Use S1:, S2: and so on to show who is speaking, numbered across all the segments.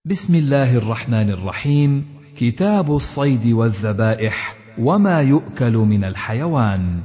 S1: بسم الله الرحمن الرحيم. كتاب الصيد والذبائح وما يؤكل من الحيوان.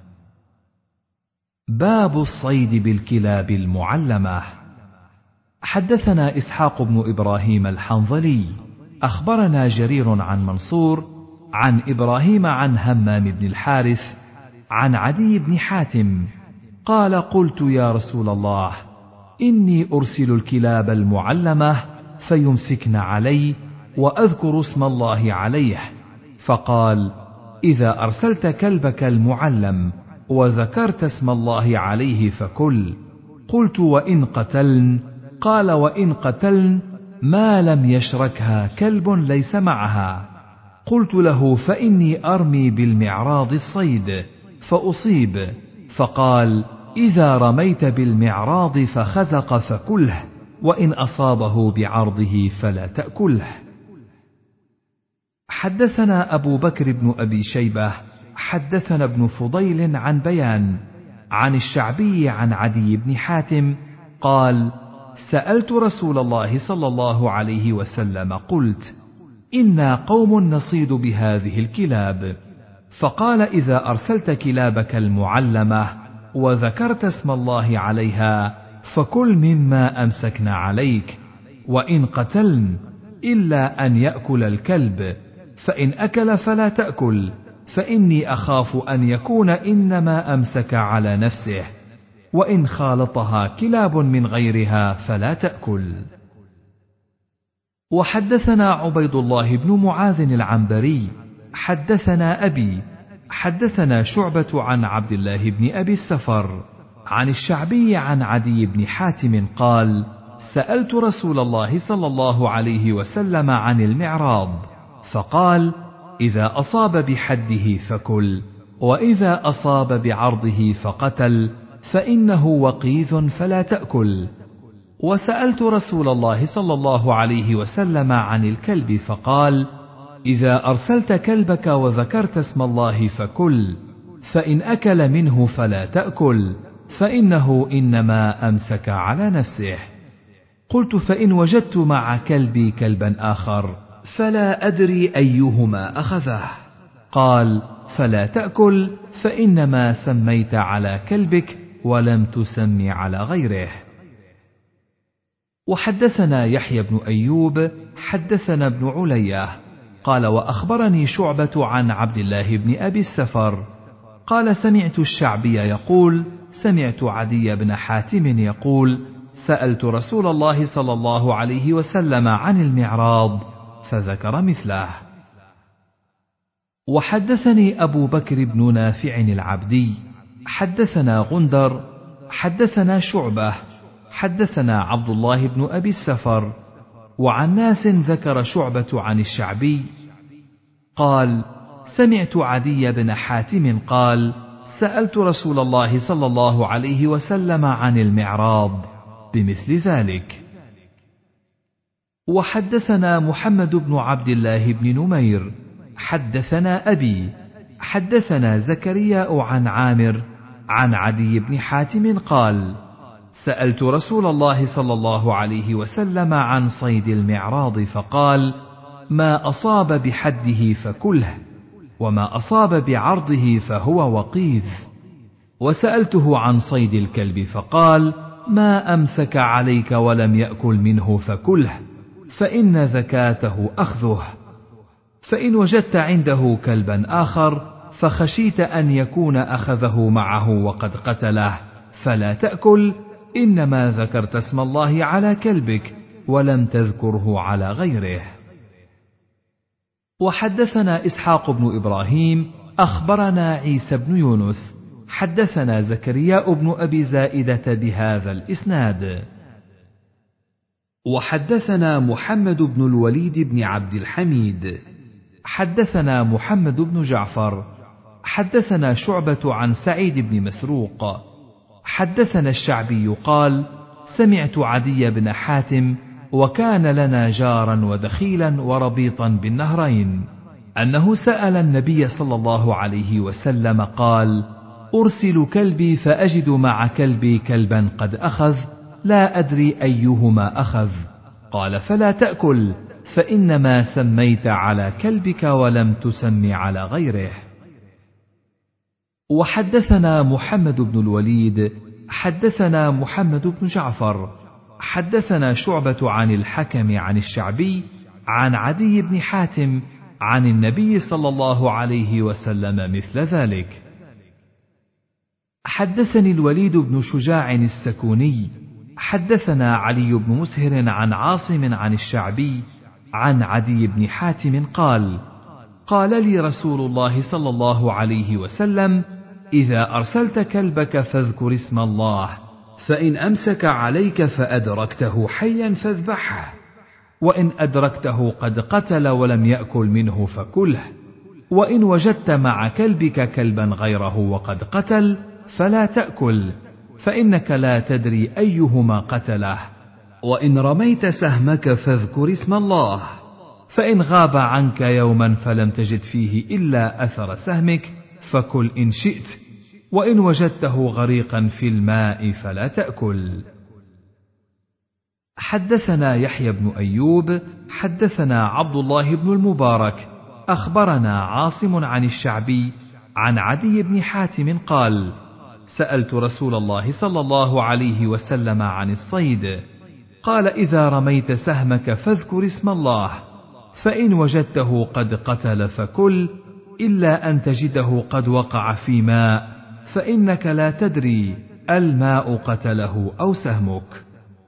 S1: باب الصيد بالكلاب المعلمة. حدثنا إسحاق بن إبراهيم الحنظلي أخبرنا جرير عن منصور عن إبراهيم عن همام بن الحارث عن عدي بن حاتم قال: قلت يا رسول الله، إني أرسل الكلاب المعلمة فيمسكن علي وأذكر اسم الله عليه، فقال: إذا أرسلت كلبك المعلم وذكرت اسم الله عليه فكل. قلت: وإن قتلن؟ قال: وإن قتلن ما لم يشركها كلب ليس معها. قلت له: فإني أرمي بالمعراض الصيد فأصيب. فقال: إذا رميت بالمعراض فخزق فكله، وإن أصابه بعرضه فلا تأكله. حدثنا أبو بكر بن أبي شيبة حدثنا ابن فضيل عن بيان عن الشعبي عن عدي بن حاتم قال: سألت رسول الله صلى الله عليه وسلم قلت: إنا قوم نصيد بهذه الكلاب، فقال: إذا أرسلت كلابك المعلمة وذكرت اسم الله عليها فكل مما أمسكن عليك، وإن قتلن إلا أن يأكل الكلب، فإن أكل فلا تأكل، فإني أخاف أن يكون إنما أمسك على نفسه، وإن خالطها كلاب من غيرها فلا تأكل. وحدثنا عبيد الله بن معاذ العنبري حدثنا أبي حدثنا شعبة عن عبد الله بن أبي السفر عن الشعبي عن عدي بن حاتم قال: سألت رسول الله صلى الله عليه وسلم عن المعراض، فقال: إذا أصاب بحده فكل، وإذا أصاب بعرضه فقتل، فإنه وقيذ فلا تأكل. وسألت رسول الله صلى الله عليه وسلم عن الكلب، فقال: إذا أرسلت كلبك وذكرت اسم الله فكل، فإن أكل منه فلا تأكل، فإنه إنما أمسك على نفسه. قلت: فإن وجدت مع كلبي كلبا آخر فلا أدري أيهما أخذه. قال: فلا تأكل، فإنما سميت على كلبك ولم تسمي على غيره. وحدثنا يحيى بن أيوب حدثنا ابن علية قال: وأخبرني شعبة عن عبد الله بن أبي السفر قال: سمعت الشعبي يقول: سمعت عدي بن حاتم يقول: سألت رسول الله صلى الله عليه وسلم عن المعراض فذكر مثله. وحدثني أبو بكر بن نافع العبدي حدثنا غندر حدثنا شعبة حدثنا عبد الله بن أبي السفر وعن ناس ذكر شعبة عن الشعبي قال: سمعت عدي بن حاتم قال: سألت رسول الله صلى الله عليه وسلم عن المعراض بمثل ذلك. وحدثنا محمد بن عبد الله بن نمير حدثنا أبي حدثنا زكريا عن عامر عن عدي بن حاتم قال: سألت رسول الله صلى الله عليه وسلم عن صيد المعراض، فقال: ما أصاب بحده فكله، وما أصاب بعرضه فهو وقيذ. وسألته عن صيد الكلب، فقال: ما أمسك عليك ولم يأكل منه فكله، فإن ذكاته أخذه. فإن وجدت عنده كلبا آخر فخشيت أن يكون أخذه معه وقد قتله فلا تأكل، إنما ذكرت اسم الله على كلبك ولم تذكره على غيره. وحدثنا إسحاق بن إبراهيم أخبرنا عيسى بن يونس حدثنا زكريا بن أبي زائدة بهذا الإسناد. وحدثنا محمد بن الوليد بن عبد الحميد حدثنا محمد بن جعفر حدثنا شعبة عن سعيد بن مسروق حدثنا الشعبي قال: سمعت عدي بن حاتم وكان لنا جارا ودخيلا وربيطا بالنهرين أنه سأل النبي صلى الله عليه وسلم قال: أرسل كلبي فأجد مع كلبي كلبا قد أخذ لا أدري أيهما أخذ، قال: فلا تأكل، فإنما سميت على كلبك ولم تسم على غيره. وحدثنا محمد بن الوليد حدثنا محمد بن جعفر حدثنا شعبة عن الحكم عن الشعبي عن عدي بن حاتم عن النبي صلى الله عليه وسلم مثل ذلك. حدثني الوليد بن شجاع السكوني حدثنا علي بن مسهر عن عاصم عن الشعبي عن عدي بن حاتم قال: قال لي رسول الله صلى الله عليه وسلم: إذا أرسلت كلبك فاذكر اسم الله، فإن أمسك عليك فأدركته حيا فاذبحه، وإن أدركته قد قتل ولم يأكل منه فكله، وإن وجدت مع كلبك كلبا غيره وقد قتل فلا تأكل، فإنك لا تدري أيهما قتله، وإن رميت سهمك فاذكر اسم الله، فإن غاب عنك يوما فلم تجد فيه إلا أثر سهمك فكل إن شئت، وإن وجدته غريقا في الماء فلا تأكل. حدثنا يحيى بن أيوب حدثنا عبد الله بن المبارك أخبرنا عاصم عن الشعبي عن عدي بن حاتم قال: سألت رسول الله صلى الله عليه وسلم عن الصيد، قال: إذا رميت سهمك فاذكر اسم الله، فإن وجدته قد قتل فكل، إلا أن تجده قد وقع في ماء، فإنك لا تدري الماء قتله أو سهمك.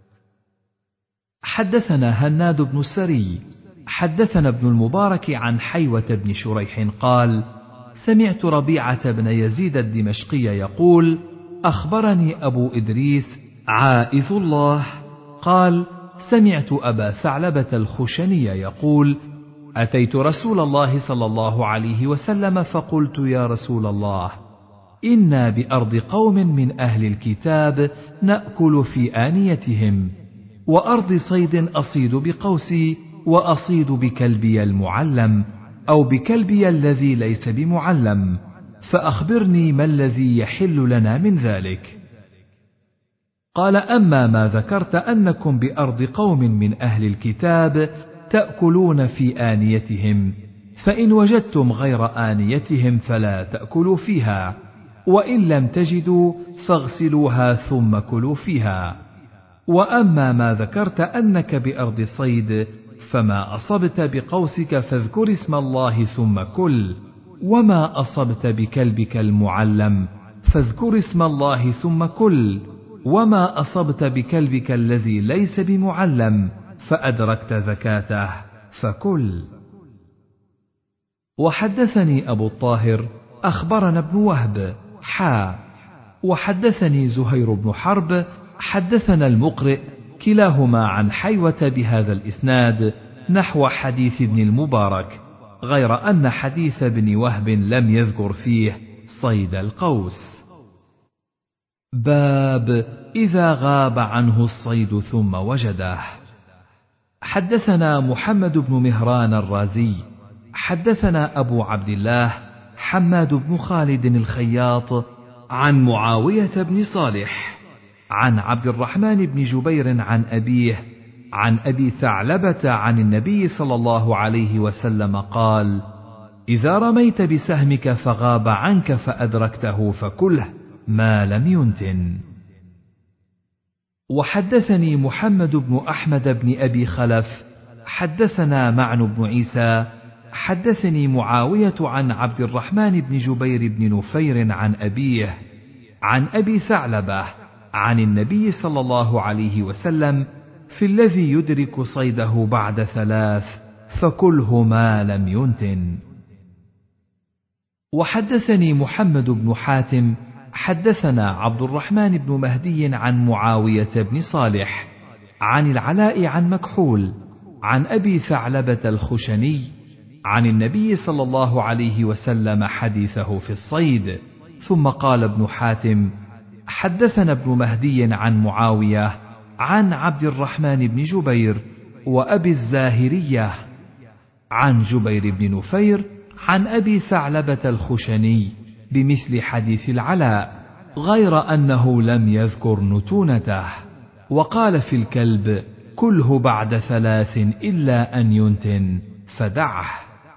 S1: حدثنا هناد بن السري حدثنا ابن المبارك عن حيوة بن شريح قال: سمعت ربيعة بن يزيد الدمشقي يقول: أخبرني أبو إدريس عائذ الله قال: سمعت أبا ثعلبة الخشني يقول: أتيت رسول الله صلى الله عليه وسلم فقلت: يا رسول الله، إنا بأرض قوم من أهل الكتاب نأكل في آنيتهم، وأرض صيد أصيد بقوسي وأصيد بكلبي المعلم، أو بكلبي الذي ليس بمعلم، فأخبرني ما الذي يحل لنا من ذلك. قال: أما ما ذكرت أنكم بأرض قوم من أهل الكتاب تأكلون في آنيتهم، فإن وجدتم غير آنيتهم فلا تأكلوا فيها، وإن لم تجدوا فاغسلوها ثم كلوا فيها. وأما ما ذكرت أنك بأرض صيد، فما أصبت بقوسك فاذكر اسم الله ثم كل، وما أصبت بكلبك المعلم فاذكر اسم الله ثم كل، وما أصبت بكلبك الذي ليس بمعلم فأدركت زكاته فكل. وحدثني أبو الطاهر أخبرنا ابن وهب وحدثني زهير بن حرب حدثنا المقرئ كلاهما عن حيوة بهذا الإسناد نحو حديث ابن المبارك، غير أن حديث ابن وهب لم يذكر فيه صيد القوس. باب إذا غاب عنه الصيد ثم وجده. حدثنا محمد بن مهران الرازي حدثنا أبو عبد الله حماد بن خالد الخياط عن معاوية بن صالح عن عبد الرحمن بن جبير عن أبيه عن أبي ثعلبة عن النبي صلى الله عليه وسلم قال: إذا رميت بسهمك فغاب عنك فأدركته فكله ما لم ينتن. وحدثني محمد بن أحمد بن أبي خلف حدثنا معن بن عيسى حدثني معاوية عن عبد الرحمن بن جبير بن نفير عن أبيه عن أبي ثعلبة عن النبي صلى الله عليه وسلم في الذي يدرك صيده بعد 3 فكله ما لم ينتن. وحدثني محمد بن حاتم حدثنا عبد الرحمن بن مهدي عن معاوية بن صالح عن العلاء عن مكحول عن أبي ثعلبة الخشني عن النبي صلى الله عليه وسلم حديثه في الصيد. ثم قال ابن حاتم: حدثنا ابن مهدي عن معاوية عن عبد الرحمن بن جبير وأبي الزاهرية عن جبير بن نفير عن أبي ثعلبة الخشني بمثل حديث العلاء، غير أنه لم يذكر نتونته. وقال في الكلب: كله بعد 3 إلا أن ينتن فدعه.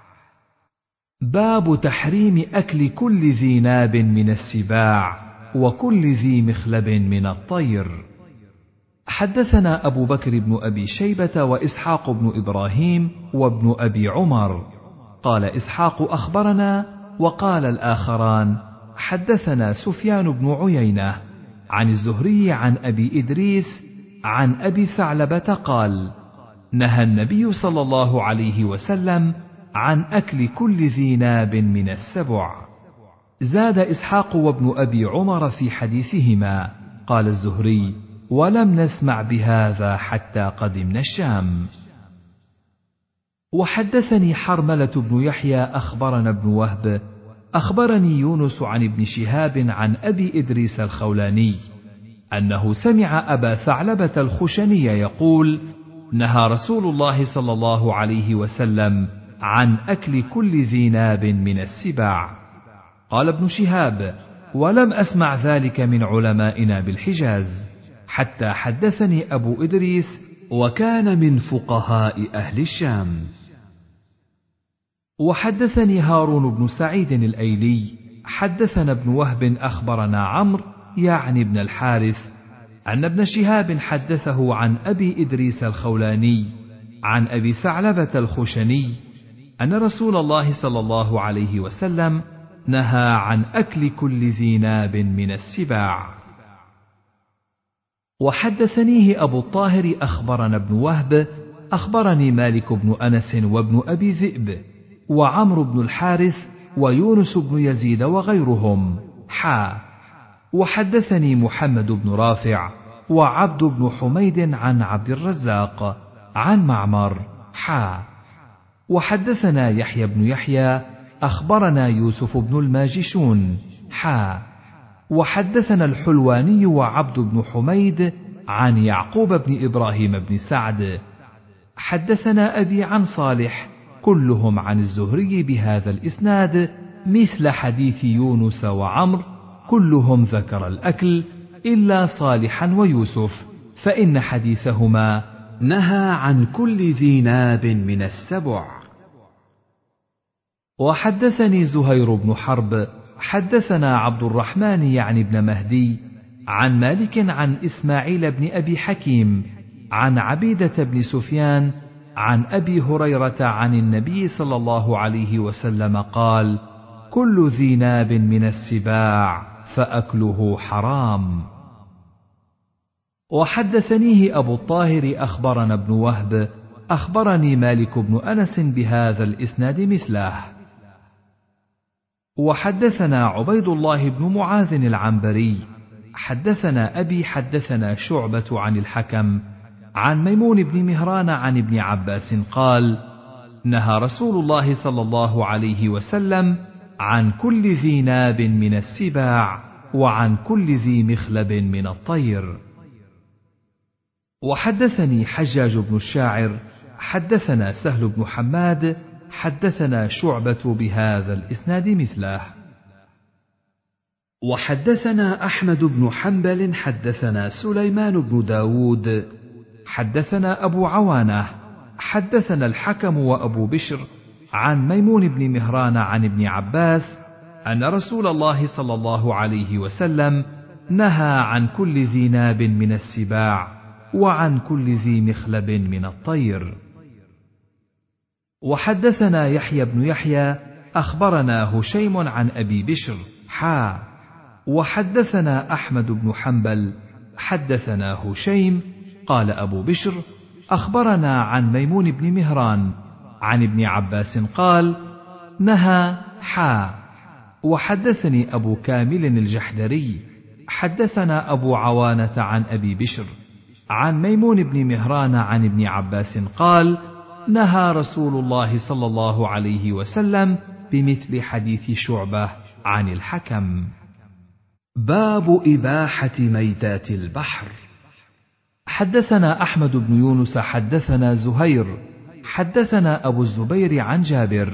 S1: باب تحريم أكل كل ذي ناب من السباع وكل ذي مخلب من الطير. حدثنا أبو بكر بن أبي شيبة وإسحاق بن إبراهيم وابن أبي عمر. قال إسحاق أخبرنا، وقال الآخران حدثنا سفيان بن عيينة عن الزهري عن أبي إدريس عن أبي ثعلبة قال: نهى النبي صلى الله عليه وسلم عن أكل كل ذي ناب من السبع. زاد إسحاق وابن أبي عمر في حديثهما. قال الزهري: ولم نسمع بهذا حتى قدمنا الشام. وحدثني حرملة بن يحيى أخبرنا ابن وهب أخبرني يونس عن ابن شهاب عن أبي إدريس الخولاني أنه سمع أبا ثعلبة الخشني يقول: نهى رسول الله صلى الله عليه وسلم عن أكل كل ذي ناب من السباع. قال ابن شهاب: ولم أسمع ذلك من علمائنا بالحجاز، حتى حدثني أبو إدريس وكان من فقهاء أهل الشام. وحدثني هارون بن سعيد الأيلي حدثنا ابن وهب أخبرنا عمرو يعني ابن الحارث أن ابن شهاب حدثه عن أبي إدريس الخولاني عن أبي ثعلبة الخشني أن رسول الله صلى الله عليه وسلم نهى عن أكل كل ذي ناب من السباع. وحدثنيه أبو الطاهر أخبرنا ابن وهب أخبرني مالك بن أنس وابن أبي ذئب وعمرو بن الحارث ويونس بن يزيد وغيرهم وحدثني محمد بن رافع وعبد بن حميد عن عبد الرزاق عن معمر وحدثنا يحيى بن يحيى أخبرنا يوسف بن الماجشون وحدثنا الحلواني وعبد بن حميد عن يعقوب بن إبراهيم بن سعد حدثنا أبي عن صالح كلهم عن الزهري بهذا الإسناد مثل حديث يونس وعمر، كلهم ذكر الأكل إلا صالحا ويوسف، فإن حديثهما نهى عن كل ذي ناب من السبع. وحدثني زهير بن حرب حدثنا عبد الرحمن يعني بن مهدي عن مالك عن إسماعيل بن أبي حكيم عن عبيدة بن سفيان عن أبي هريرة عن النبي صلى الله عليه وسلم قال: كل ذي ناب من السباع فأكله حرام. وحدثنيه أبو الطاهر أخبرنا ابن وهب أخبرني مالك بن أنس بهذا الإسناد مثله. وحدثنا عبيد الله بن معاذ العنبري حدثنا أبي حدثنا شعبة عن الحكم عن ميمون بن مهران عن ابن عباس قال: نهى رسول الله صلى الله عليه وسلم عن كل ذي ناب من السباع وعن كل ذي مخلب من الطير. وحدثني حجاج بن الشاعر حدثنا سهل بن حماد حدثنا شعبة بهذا الإسناد مثله. وحدثنا أحمد بن حنبل حدثنا سليمان بن داود حدثنا أبو عوانة حدثنا الحكم وأبو بشر عن ميمون بن مهران عن ابن عباس أن رسول الله صلى الله عليه وسلم نهى عن كل ذي ناب من السباع وعن كل ذي مخلب من الطير. وحدثنا يحيى بن يحيى أخبرنا هشيم عن أبي بشر وحدثنا أحمد بن حنبل حدثنا هشيم قال أبو بشر أخبرنا عن ميمون بن مهران عن ابن عباس قال: نهى وحدثني أبو كامل الجحدري حدثنا أبو عوانة عن أبي بشر عن ميمون بن مهران عن ابن عباس قال: نهى رسول الله صلى الله عليه وسلم بمثل حديث شعبة عن الحكم. باب إباحة ميتات البحر. حدثنا أحمد بن يونس حدثنا زهير حدثنا أبو الزبير عن جابر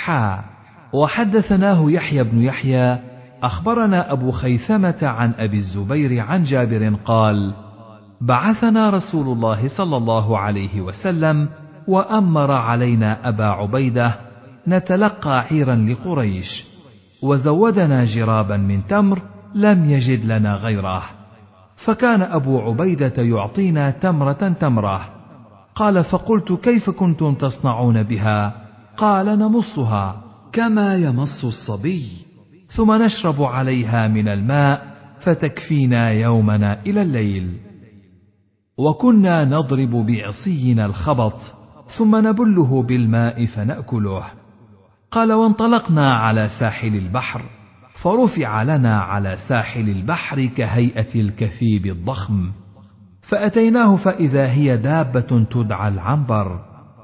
S1: وحدثناه يحيى بن يحيى أخبرنا أبو خيثمة عن أبي الزبير عن جابر قال: بعثنا رسول الله صلى الله عليه وسلم وأمر علينا أبا عبيدة نتلقى عيرا لقريش، وزودنا جرابا من تمر لم يجد لنا غيره، فكان أبو عبيدة يعطينا تمرة تمرة. قال: فقلت: كيف كنتم تصنعون بها؟ قال: نمصها كما يمص الصبي، ثم نشرب عليها من الماء فتكفينا يومنا إلى الليل. وكنا نضرب بعصينا الخبط ثم نبله بالماء فنأكله. قال: وانطلقنا على ساحل البحر، فرفع لنا على ساحل البحر كهيئة الكثيب الضخم، فأتيناه فإذا هي دابة تدعى العنبر.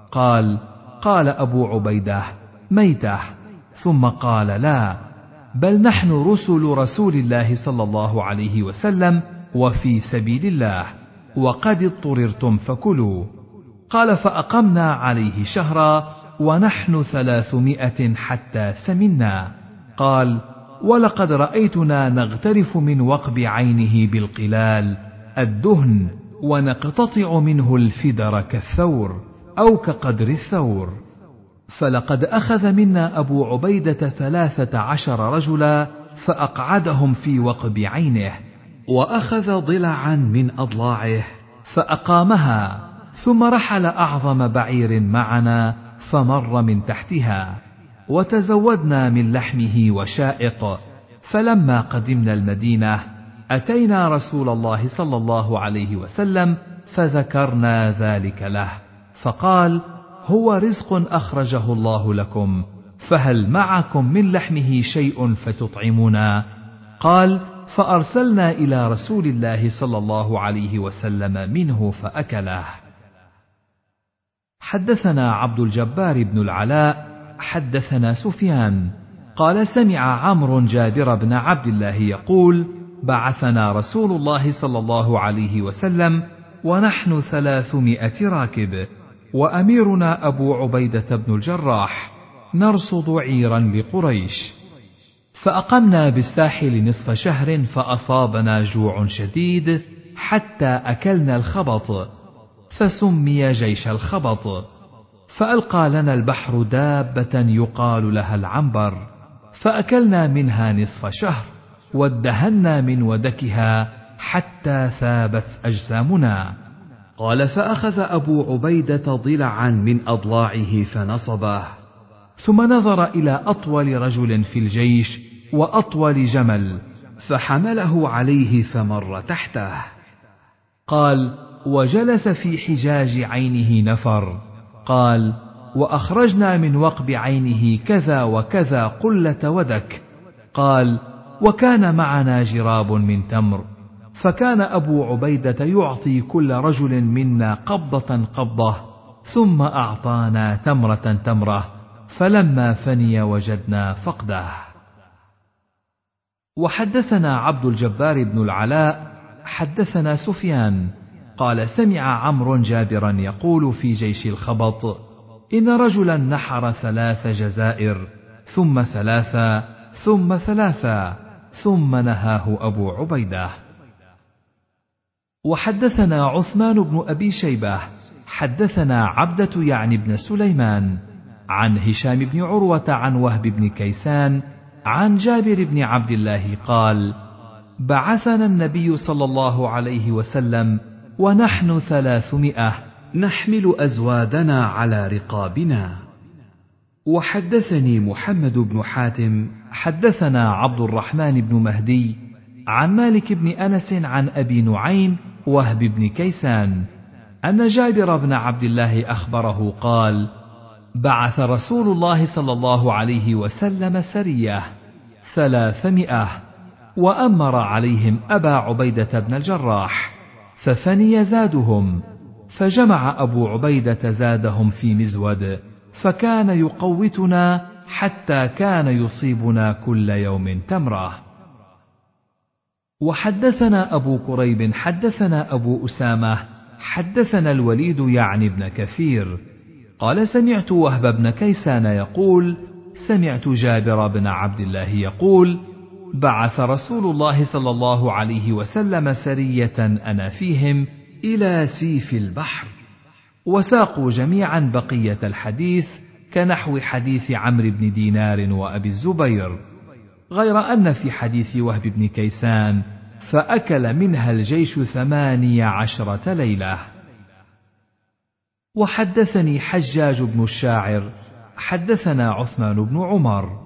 S1: قال أبو عبيدة: ميتة. ثم قال: لا، بل نحن رسول الله صلى الله عليه وسلم وفي سبيل الله، وقد اضطررتم فكلوا. قال: فأقمنا عليه شهرا ونحن 300 حتى سمنا. قال: ولقد رأيتنا نغترف من وقب عينه بالقلال الدهن، ونقتطع منه الفدر كالثور أو كقدر الثور. فلقد أخذ منا أبو عبيدة 13 رجلا فأقعدهم في وقب عينه، وأخذ ضلعا من أضلاعه فأقامها، ثم رحل أعظم بعير معنا فمر من تحتها، وتزودنا من لحمه وشائق. فلما قدمنا المدينة أتينا رسول الله صلى الله عليه وسلم فذكرنا ذلك له، فقال: هو رزق أخرجه الله لكم، فهل معكم من لحمه شيء فتطعمنا؟ قال: فأرسلنا إلى رسول الله صلى الله عليه وسلم منه فأكله. حدثنا عبد الجبار بن العلاء حدثنا سفيان قال: سمع عمرو جابر بن عبد الله يقول: بعثنا رسول الله صلى الله عليه وسلم ونحن 300 راكب، وأميرنا أبو عبيدة بن الجراح، نرصد عيرا لقريش، فأقمنا بالساحل نصف شهر، فأصابنا جوع شديد حتى أكلنا الخبط، فسمي جيش الخبط. فألقى لنا البحر دابة يقال لها العنبر، فأكلنا منها نصف شهر، وادهنا من ودكها حتى ثابت أجسامنا. قال: فأخذ أبو عبيدة ضلعا من أضلاعه فنصبه، ثم نظر إلى أطول رجل في الجيش وأطول جمل، فحمله عليه فمر تحته. قال: وجلس في حجاج عينه نفر. قال: وأخرجنا من وقب عينه كذا وكذا قلة ودك. قال: وكان معنا جراب من تمر، فكان أبو عبيدة يعطي كل رجل منا قبضة قبضة، ثم أعطانا تمرة تمرة، فلما فني وجدنا فقده. وحدثنا عبد الجبار بن العلاء حدثنا سفيان قال: سمع عمرو جابرا يقول في جيش الخبط: إن رجلا نحر 3 جزائر، ثم 3، ثم 3، ثم نهاه أبو عبيدة. وحدثنا عثمان بن أبي شيبة حدثنا عبدة يعني بن سليمان عن هشام بن عروة عن وهب بن كيسان عن جابر بن عبد الله قال: بعثنا النبي صلى الله عليه وسلم ونحن 300 نحمل أزوادنا على رقابنا. وحدثني محمد بن حاتم حدثنا عبد الرحمن بن مهدي عن مالك بن أنس عن أبي نعيم وهب بن كيسان أن جابر بن عبد الله أخبره قال: بعث رسول الله صلى الله عليه وسلم سرية 300، وأمر عليهم أبا عبيدة بن الجراح، ففني زادهم، فجمع أبو عبيدة زادهم في مزود، فكان يقوتنا حتى كان يصيبنا كل يوم تمرة. وحدثنا أبو كريب حدثنا أبو أسامة حدثنا الوليد يعني بن كثير قال: سمعت وهب بن كيسان يقول: سمعت جابر بن عبد الله يقول: بعث رسول الله صلى الله عليه وسلم سرية أنا فيهم إلى سيف البحر. وساقوا جميعا بقية الحديث كنحو حديث عمرو بن دينار وأبي الزبير، غير أن في حديث وهب بن كيسان فأكل منها الجيش 18 ليلة. وحدثني حجاج بن الشاعر حدثنا عثمان بن عمر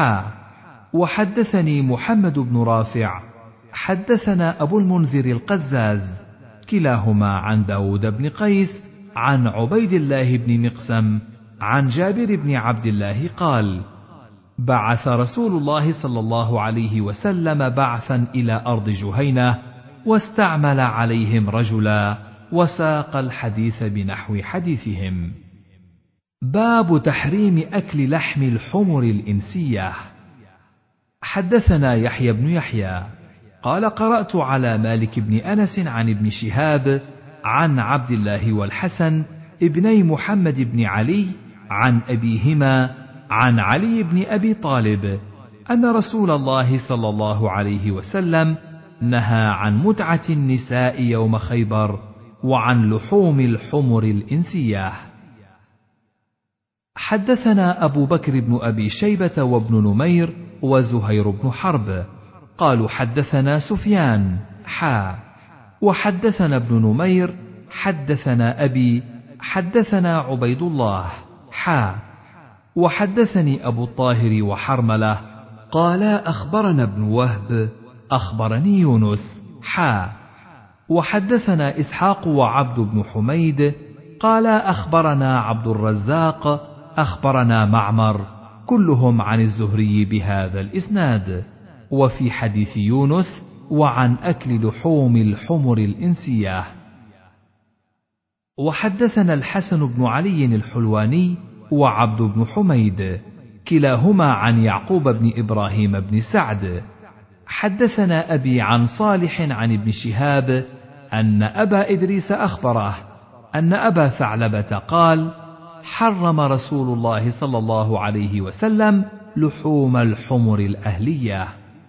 S1: وحدثني محمد بن رافع حدثنا أبو المنذر القزاز كلاهما عن داود بن قيس عن عبيد الله بن مقسم عن جابر بن عبد الله قال: بعث رسول الله صلى الله عليه وسلم بعثا إلى أرض جهينة واستعمل عليهم رجلا، وساق الحديث بنحو حديثهم. باب تحريم أكل لحم الحمر الإنسية. حدثنا يحيى بن يحيى قال: قرأت على مالك بن أنس عن ابن شهاب عن عبد الله والحسن ابني محمد بن علي عن أبيهما عن علي بن أبي طالب أن رسول الله صلى الله عليه وسلم نهى عن متعة النساء يوم خيبر وعن لحوم الحمر الإنسية. حدثنا أبو بكر بن أبي شيبة وابن نمير وزهير بن حرب قالوا حدثنا سفيان وحدثنا ابن نمير حدثنا أبي حدثنا عبيد الله وحدثني أبو الطاهر وحرملة قالا أخبرنا ابن وهب أخبرني يونس وحدثنا إسحاق وعبد بن حميد قالا أخبرنا عبد الرزاق أخبرنا معمر كلهم عن الزهري بهذا الإسناد. وفي حديث يونس وعن أكل لحوم الحمر الإنسية. وحدثنا الحسن بن علي الحلواني وعبد بن حميد كلاهما عن يعقوب بن إبراهيم بن سعد حدثنا أبي عن صالح عن ابن شهاب أن أبا إدريس أخبره أن أبا ثعلبة قال: حرم رسول الله صلى الله عليه وسلم لحوم الحمر الأهلية.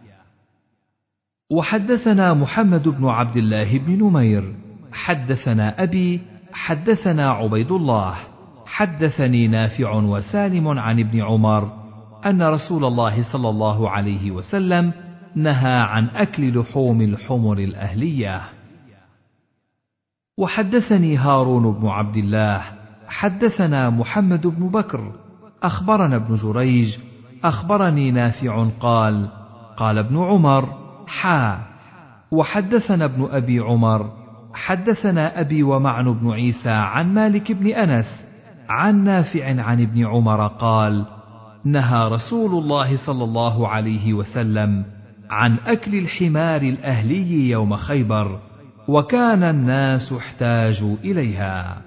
S1: وحدثنا محمد بن عبد الله بن نمير حدثنا أبي حدثنا عبيد الله حدثني نافع وسالم عن ابن عمر أن رسول الله صلى الله عليه وسلم نهى عن أكل لحوم الحمر الأهلية. وحدثني هارون بن عبد الله حدثنا محمد بن بكر أخبرنا ابن جريج أخبرني نافع قال: قال ابن عمر وحدثنا ابن أبي عمر حدثنا أبي ومعن بن عيسى عن مالك بن أنس عن نافع عن ابن عمر قال: نهى رسول الله صلى الله عليه وسلم عن أكل الحمار الأهلي يوم خيبر، وكان الناس احتاجوا إليها.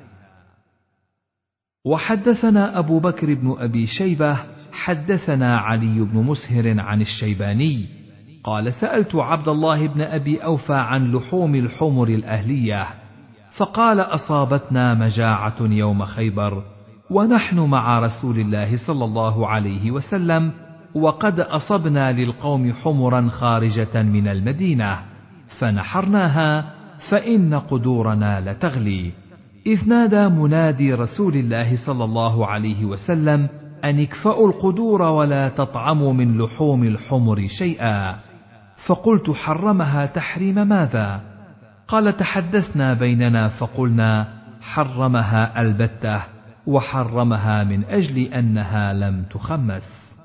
S1: وحدثنا أبو بكر بن أبي شيبة حدثنا علي بن مسهر عن الشيباني قال: سألت عبد الله بن أبي أوفى عن لحوم الحمر الأهلية، فقال: أصابتنا مجاعة يوم خيبر ونحن مع رسول الله صلى الله عليه وسلم، وقد أصبنا للقوم حمرا خارجة من المدينة فنحرناها فإن قدورنا لتغلي، إذ نادى منادي رسول الله صلى الله عليه وسلم أن اكفأوا القدور ولا تطعموا من لحوم الحمر شيئا، فقلت: حرمها تحريم ماذا؟ قال: تحدثنا بيننا فقلنا: حرمها البتة، وحرمها من أجل أنها لم تخمس.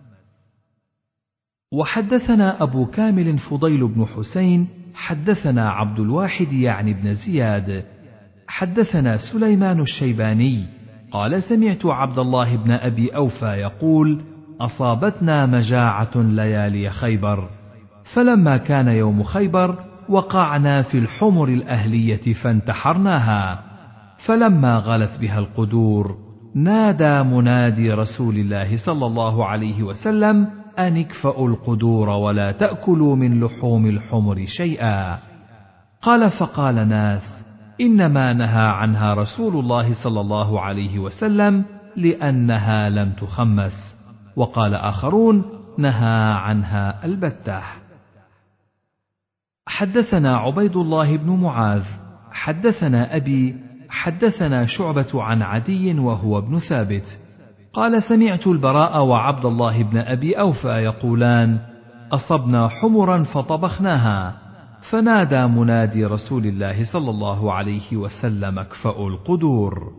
S1: وحدثنا أبو كامل فضيل بن حسين حدثنا عبد الواحد يعني بن زياد حدثنا سليمان الشيباني قال: سمعت عبد الله بن أبي أوفى يقول: أصابتنا مجاعة ليالي خيبر، فلما كان يوم خيبر وقعنا في الحمر الأهلية فانتحرناها، فلما غلت بها القدور نادى منادي رسول الله صلى الله عليه وسلم أن اكفأوا القدور ولا تأكلوا من لحوم الحمر شيئا. قال: فقال ناس: إنما نهى عنها رسول الله صلى الله عليه وسلم لأنها لم تخمس، وقال آخرون: نهى عنها البتة. حدثنا عبيد الله بن معاذ حدثنا أبي حدثنا شعبة عن عدي وهو ابن ثابت قال سمعت البراء وعبد الله بن أبي أوفى يقولان أصبنا حمرا فطبخناها فنادى منادي رسول الله صلى الله عليه وسلم اكفأوا القدور.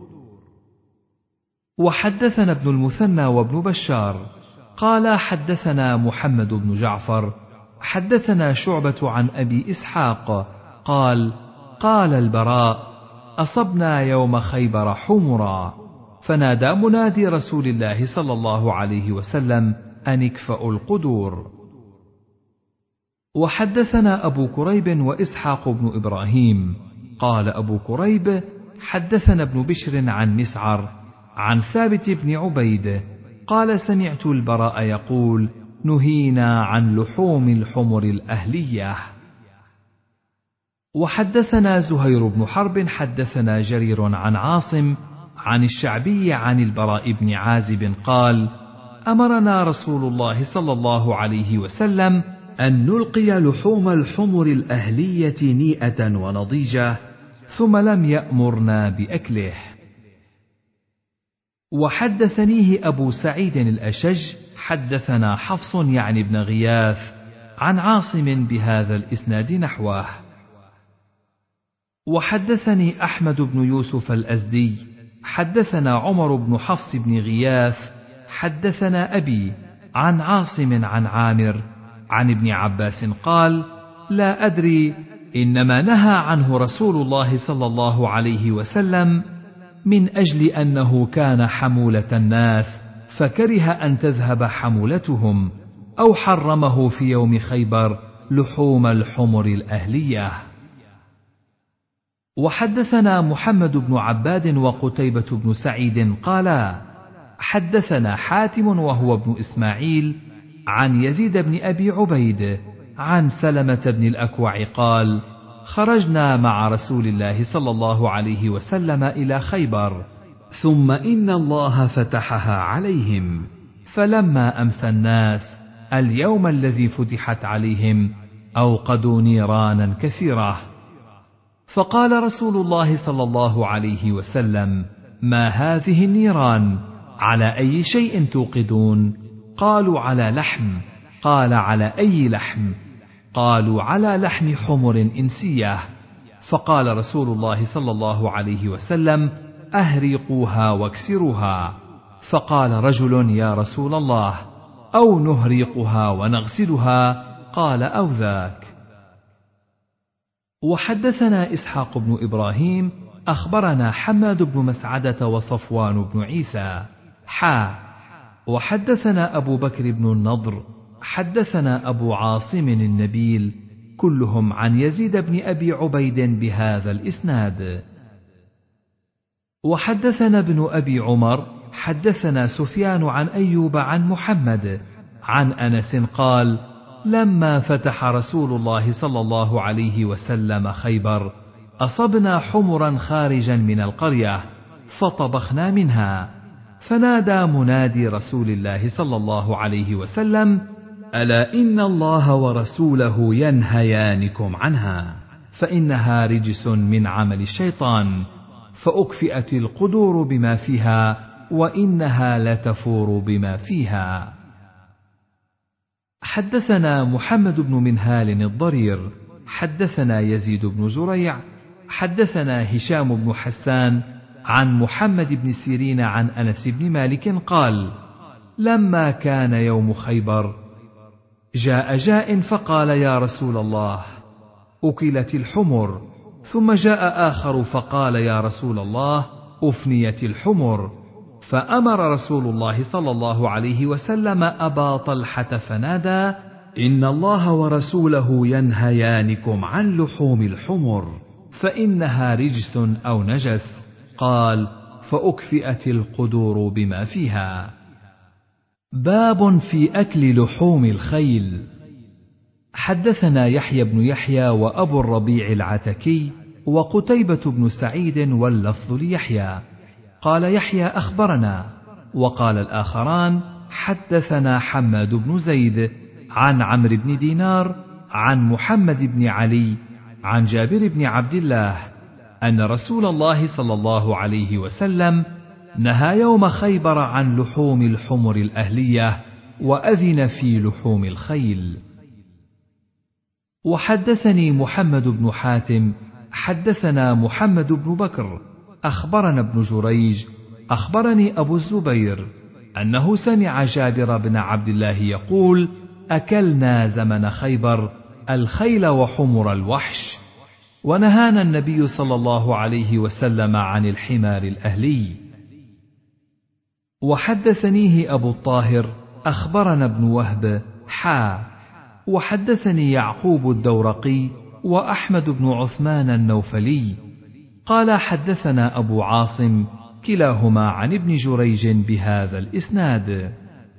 S1: وحدثنا ابن المثنى وابن بشار قال حدثنا محمد بن جعفر حدثنا شعبة عن أبي إسحاق قال قال البراء أصبنا يوم خيبر حمرا فنادى منادي رسول الله صلى الله عليه وسلم أن اكفأوا القدور. وحدثنا أبو كريب وإسحاق بن إبراهيم قال أبو كريب حدثنا ابن بشر عن مسعر عن ثابت بن عبيد قال سمعت البراء يقول نهينا عن لحوم الحمر الأهلية. وحدثنا زهير بن حرب حدثنا جرير عن عاصم عن الشعبي عن البراء بن عازب قال أمرنا رسول الله صلى الله عليه وسلم أن نلقي لحوم الحمر الأهلية نيئة ونضيجة ثم لم يأمرنا بأكله. وحدثنيه أبو سعيد الأشج حدثنا حفص يعني بن غياث عن عاصم بهذا الإسناد نحوه. وحدثني أحمد بن يوسف الأزدي حدثنا عمر بن حفص بن غياث حدثنا أبي عن عاصم عن عامر عن ابن عباس قال لا أدري إنما نهى عنه رسول الله صلى الله عليه وسلم من أجل أنه كان حمولة الناس فكره أن تذهب حمولتهم أو حرمه في يوم خيبر لحوم الحمر الأهلية. وحدثنا محمد بن عباد وقتيبة بن سعيد قالا حدثنا حاتم وهو ابن إسماعيل عن يزيد بن أبي عبيد عن سلمة بن الأكوع قال خرجنا مع رسول الله صلى الله عليه وسلم إلى خيبر ثم إن الله فتحها عليهم فلما أمسى الناس اليوم الذي فتحت عليهم أوقدوا نيرانا كثيرة فقال رسول الله صلى الله عليه وسلم ما هذه النيران على أي شيء توقدون قالوا على لحم قال على أي لحم قالوا على لحم حمر إنسية فقال رسول الله صلى الله عليه وسلم أهريقوها واكسروها فقال رجل يا رسول الله أو نهريقها ونغسلها قال أو ذاك. وحدثنا إسحاق بن إبراهيم أخبرنا حماد بن مسعدة وصفوان بن عيسى وحدثنا أبو بكر بن النضر حدثنا أبو عاصم النبيل كلهم عن يزيد بن أبي عبيد بهذا الإسناد. وحدثنا ابن أبي عمر حدثنا سفيان عن أيوب عن محمد عن أنس قال لما فتح رسول الله صلى الله عليه وسلم خيبر أصبنا حمرا خارجا من القرية فطبخنا منها فنادى منادي رسول الله صلى الله عليه وسلم ألا إن الله ورسوله ينهيانكم عنها فإنها رجس من عمل الشيطان فأكفئت القدور بما فيها وإنها لتفور بما فيها. حدثنا محمد بن منهال الضرير حدثنا يزيد بن زريع حدثنا هشام بن حسان عن محمد بن سيرين عن أنس بن مالك قال لما كان يوم خيبر جاء جاء فقال يا رسول الله أكلت الحمر ثم جاء آخر فقال يا رسول الله أفنيت الحمر فأمر رسول الله صلى الله عليه وسلم أبا طلحة فنادى إن الله ورسوله ينهيانكم عن لحوم الحمر فإنها رجس أو نجس قال فأكفئت القدور بما فيها. باب في أكل لحوم الخيل. حدثنا يحيى بن يحيى وأبو الربيع العتكي وقتيبة بن سعيد واللفظ ليحيى قال يحيى أخبرنا وقال الآخران حدثنا حماد بن زيد عن عمرو بن دينار عن محمد بن علي عن جابر بن عبد الله أن رسول الله صلى الله عليه وسلم نهى يوم خيبر عن لحوم الحمر الأهلية وأذن في لحوم الخيل. وحدثني محمد بن حاتم حدثنا محمد بن بكر أخبرنا ابن جريج أخبرني أبو الزبير أنه سمع جابر بن عبد الله يقول: أكلنا زمن خيبر الخيل وحمر الوحش، ونهانا النبي صلى الله عليه وسلم عن الحمار الأهلي. وحدثنيه أبو الطاهر أخبرنا ابن وهب وحدثني يعقوب الدورقي وأحمد بن عثمان النوفلي قال حدثنا أبو عاصم كلاهما عن ابن جريج بهذا الإسناد.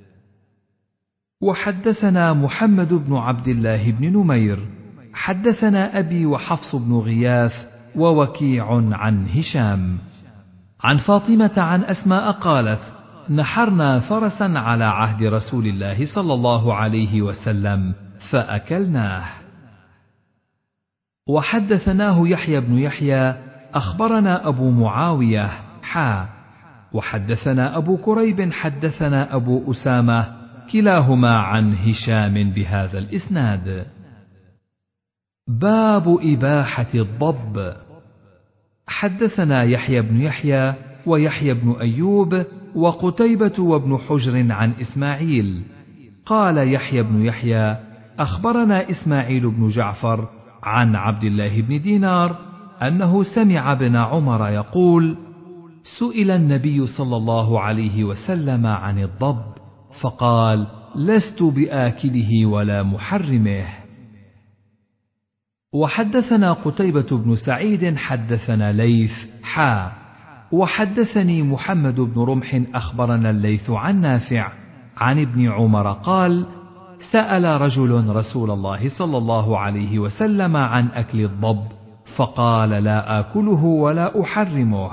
S1: وحدثنا محمد بن عبد الله بن نمير حدثنا أبي وحفص بن غياث ووكيع عن هشام عن فاطمة عن أسماء قالت: نحرنا فرسا على عهد رسول الله صلى الله عليه وسلم فأكلناه. وحدثناه يحيى بن يحيى أخبرنا أبو معاوية وحدثنا أبو كريب حدثنا أبو أسامة كلاهما عن هشام بهذا الإسناد. باب إباحة الضب. حدثنا يحيى بن يحيى ويحيى بن أيوب وقتيبة وابن حجر عن إسماعيل قال يحيى بن يحيى أخبرنا إسماعيل بن جعفر عن عبد الله بن دينار أنه سمع ابن عمر يقول: سئل النبي صلى الله عليه وسلم عن الضب فقال: لست بآكله ولا محرمه. وحدثنا قتيبة بن سعيد حدثنا ليث وحدثني محمد بن رمح أخبرنا الليث عن نافع عن ابن عمر قال: سأل رجل رسول الله صلى الله عليه وسلم عن أكل الضب فقال: لا آكله ولا أحرمه.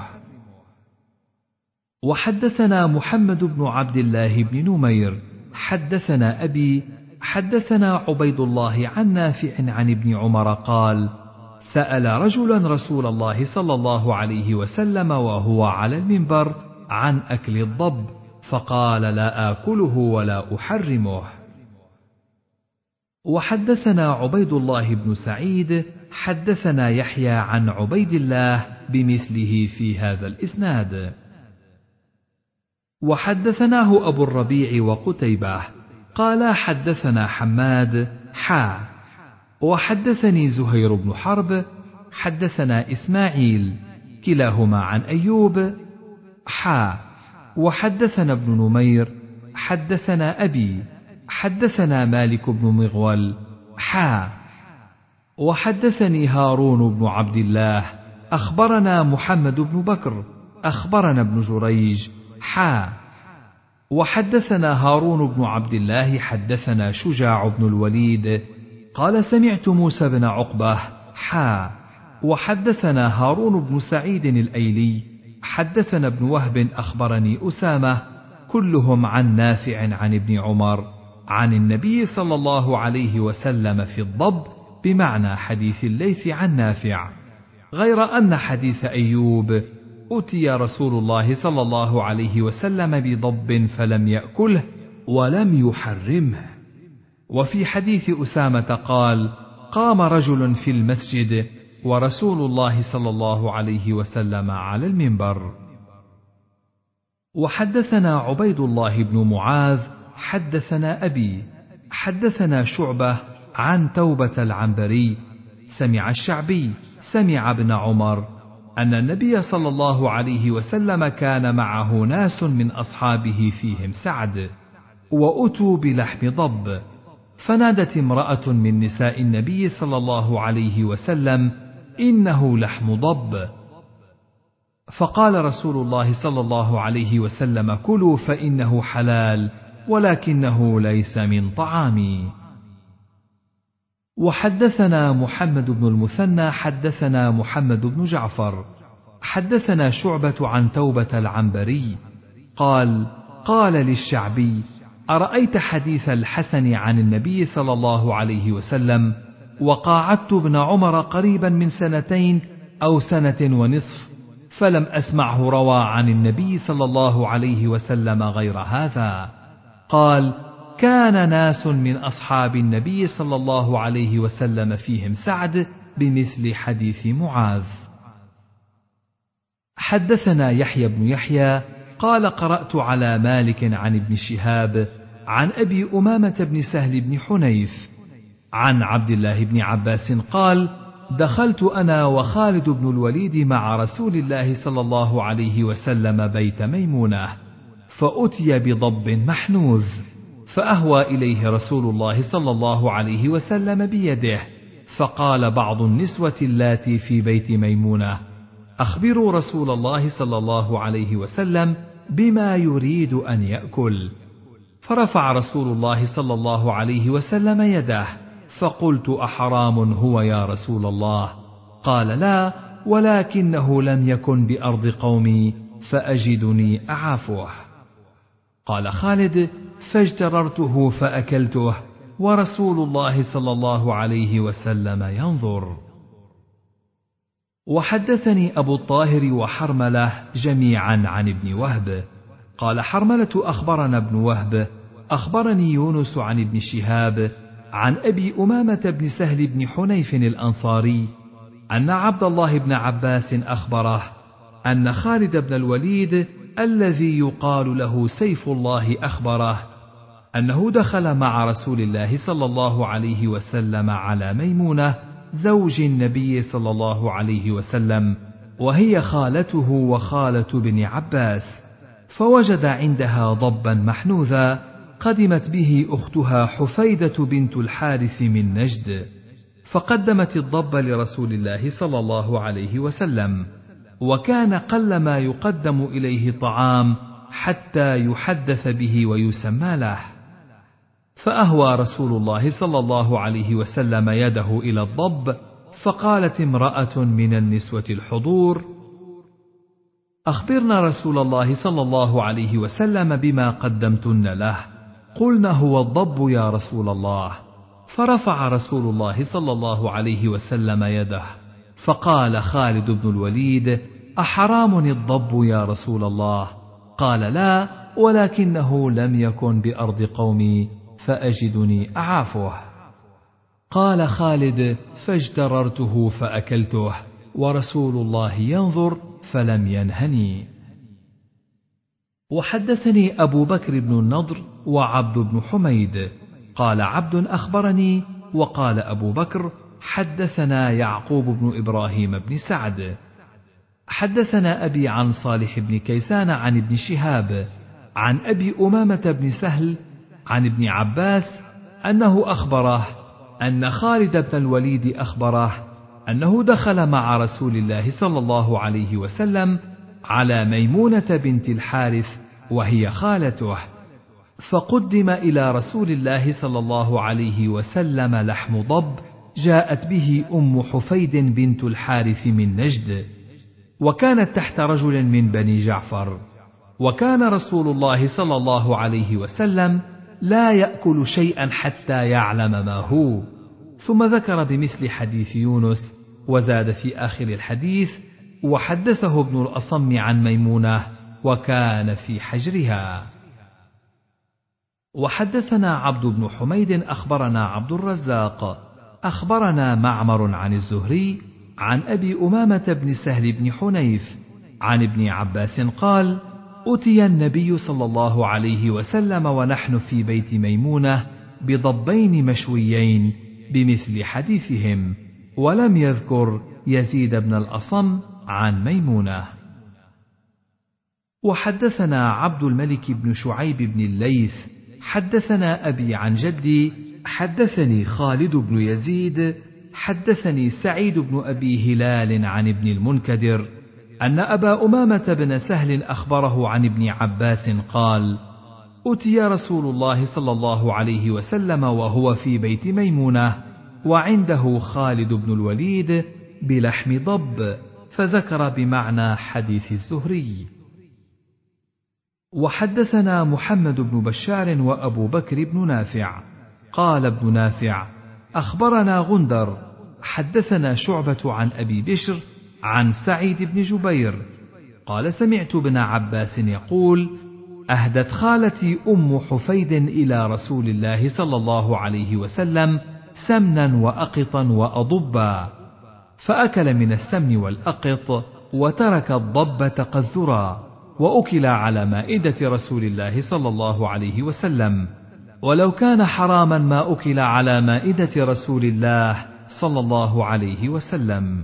S1: وحدثنا محمد بن عبد الله بن نمير حدثنا أبي حدثنا عبيد الله عن نافع عن ابن عمر قال: سأل رجلا رسول الله صلى الله عليه وسلم وهو على المنبر عن أكل الضب فقال: لا آكله ولا أحرمه. وحدثنا عبيد الله بن سعيد حدثنا يحيى عن عبيد الله بمثله في هذا الإسناد. وحدثناه أبو الربيع وقتيبة قال حدثنا حماد وحدثني زهير بن حرب حدثنا إسماعيل كلاهما عن أيوب وحدثنا ابن نمير حدثنا أبي حدثنا مالك بن مغول وحدثني هارون بن عبد الله أخبرنا محمد بن بكر أخبرنا ابن جريج وحدثنا هارون بن عبد الله حدثنا شجاع بن الوليد قال سمعت موسى بن عقبة وحدثنا هارون بن سعيد الأيلي حدثنا ابن وهب أخبرني أسامة كلهم عن نافع عن ابن عمر عن النبي صلى الله عليه وسلم في الضب بمعنى حديث الليث عن نافع، غير أن حديث أيوب أتي رسول الله صلى الله عليه وسلم بضب فلم يأكله ولم يحرمه. وفي حديث أسامة قال: قام رجل في المسجد ورسول الله صلى الله عليه وسلم على المنبر. وحدثنا عبيد الله بن معاذ حدثنا أبي حدثنا شعبة عن توبة العنبري سمع الشعبي سمع ابن عمر أن النبي صلى الله عليه وسلم كان معه ناس من أصحابه فيهم سعد وأتوا بلحم ضب، فنادت امرأة من نساء النبي صلى الله عليه وسلم: إنه لحم ضب. فقال رسول الله صلى الله عليه وسلم: كلوا فإنه حلال ولكنه ليس من طعامي. وحدثنا محمد بن المثنى حدثنا محمد بن جعفر حدثنا شعبة عن توبة العنبري قال: قال للشعبي: أرأيت حديث الحسن عن النبي صلى الله عليه وسلم؟ وقاعدت ابن عمر قريبا من 2 أو 1.5 سنة، فلم أسمعه روى عن النبي صلى الله عليه وسلم غير هذا. قال: كان ناس من أصحاب النبي صلى الله عليه وسلم فيهم سعد بمثل حديث معاذ. حدثنا يحيى بن يحيى قال: قرأت على مالك عن ابن شهاب عن أبي أمامة بن سهل بن حنيف عن عبد الله بن عباس قال: دخلت أنا وخالد بن الوليد مع رسول الله صلى الله عليه وسلم بيت ميمونة، فأتي بضب محنوذ، فأهوى إليه رسول الله صلى الله عليه وسلم بيده، فقال بعض النسوة اللاتي في بيت ميمونة: أخبروا رسول الله صلى الله عليه وسلم بما يريد أن يأكل. فرفع رسول الله صلى الله عليه وسلم يده، فقلت: أحرام هو يا رسول الله؟ قال: لا، ولكنه لم يكن بأرض قومي فأجدني أعافه. قال خالد: فاجتررته فأكلته، ورسول الله صلى الله عليه وسلم ينظر. وحدثني أبو الطاهر وحرملة جميعا عن ابن وهب قال حرملة: أخبرنا ابن وهب أخبرني يونس عن ابن شهاب عن أبي أمامة بن سهل بن حنيف الأنصاري أن عبد الله بن عباس أخبره أن خالد بن الوليد الذي يقال له سيف الله أخبره أنه دخل مع رسول الله صلى الله عليه وسلم على ميمونة زوج النبي صلى الله عليه وسلم، وهي خالته وخالة بن عباس، فوجد عندها ضبا محنوذا قدمت به أختها حفيدة بنت الحارث من نجد، فقدمت الضب لرسول الله صلى الله عليه وسلم، وكان قل ما يقدم إليه طعام حتى يحدث به ويسمى له. فأهوى رسول الله صلى الله عليه وسلم يده إلى الضب، فقالت امرأة من النسوة الحضور: أخبرنا رسول الله صلى الله عليه وسلم بما قدمتن له. قلنا: هو الضب يا رسول الله. فرفع رسول الله صلى الله عليه وسلم يده، فقال خالد بن الوليد: أحرام الضب يا رسول الله؟ قال: لا، ولكنه لم يكن بأرض قومي فأجدني أعافه. قال خالد: فاجتررته فأكلته، ورسول الله ينظر فلم ينهني. وحدثني أبو بكر بن النضر وعبد بن حميد قال عبد أخبرني، وقال أبو بكر: حدثنا يعقوب بن إبراهيم بن سعد حدثنا أبي عن صالح بن كيسان عن ابن شهاب عن أبي أمامة بن سهل عن ابن عباس أنه أخبره أن خالد بن الوليد أخبره أنه دخل مع رسول الله صلى الله عليه وسلم على ميمونة بنت الحارث وهي خالته، فقدم إلى رسول الله صلى الله عليه وسلم لحم ضب جاءت به أم حفيد بنت الحارث من نجد، وكانت تحت رجل من بني جعفر، وكان رسول الله صلى الله عليه وسلم لا يأكل شيئا حتى يعلم ما هو. ثم ذكر بمثل حديث يونس، وزاد في آخر الحديث: وحدثه ابن الأصم عن ميمونة وكان في حجرها. وحدثنا عبد بن حميد أخبرنا عبد الرزاق أخبرنا معمر عن الزهري عن أبي أمامة بن سهل بن حنيف عن ابن عباس قال: أتي النبي صلى الله عليه وسلم ونحن في بيت ميمونة بضبين مشويين بمثل حديثهم، ولم يذكر يزيد بن الأصم عن ميمونة. وحدثنا عبد الملك بن شعيب بن الليث حدثنا أبي عن جدي حدثني خالد بن يزيد حدثني سعيد بن أبي هلال عن ابن المنكدر أن أبا أمامة بن سهل أخبره عن ابن عباس قال: أتي رسول الله صلى الله عليه وسلم وهو في بيت ميمونة وعنده خالد بن الوليد بلحم ضب، فذكر بمعنى حديث الزهري. وحدثنا محمد بن بشار وأبو بكر بن نافع قال ابن نافع: أخبرنا غندر حدثنا شعبة عن أبي بشر عن سعيد بن جبير قال سمعت ابن عباس يقول: أهدت خالتي أم حفيد إلى رسول الله صلى الله عليه وسلم سمنا وأقطا وأضبا، فأكل من السمن والأقط وترك الضب تقذرا، وأكل على مائدة رسول الله صلى الله عليه وسلم، ولو كان حراما ما أكل على مائدة رسول الله صلى الله عليه وسلم.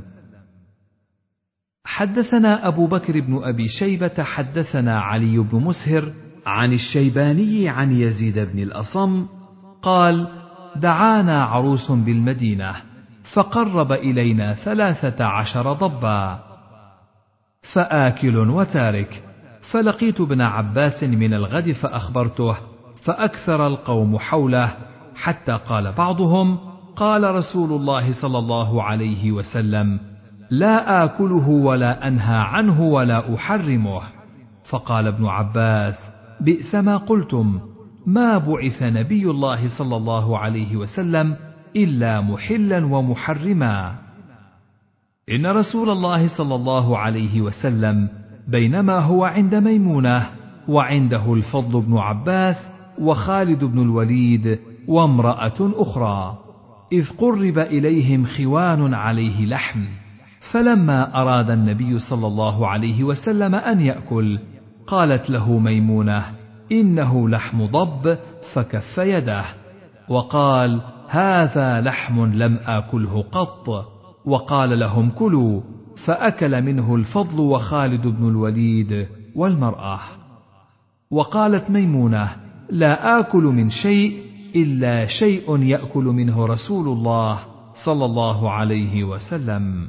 S1: حدثنا أبو بكر بن أبي شيبة حدثنا علي بن مسهر عن الشيباني عن يزيد بن الأصم قال: دعانا عروس بالمدينة فقرب إلينا 13 ضبا، فآكل وتارك، فلقيت ابن عباس من الغد فأخبرته، فأكثر القوم حوله، حتى قال بعضهم: قال رسول الله صلى الله عليه وسلم: لا آكله ولا أنهى عنه ولا أحرمه. فقال ابن عباس: بئس ما قلتم، ما بعث نبي الله صلى الله عليه وسلم إلا محلا ومحرما. إن رسول الله صلى الله عليه وسلم بينما هو عند ميمونة وعنده الفضل بن عباس وخالد بن الوليد وامرأة أخرى، إذ قرب إليهم خوان عليه لحم، فلما أراد النبي صلى الله عليه وسلم أن يأكل قالت له ميمونة: إنه لحم ضب، فكف يده وقال: هذا لحم لم آكله قط، وقال لهم: كلوا، فأكل منه الفضل وخالد بن الوليد والمرأة. وقالت ميمونة: لا آكل من شيء إلا شيء يأكل منه رسول الله صلى الله عليه وسلم.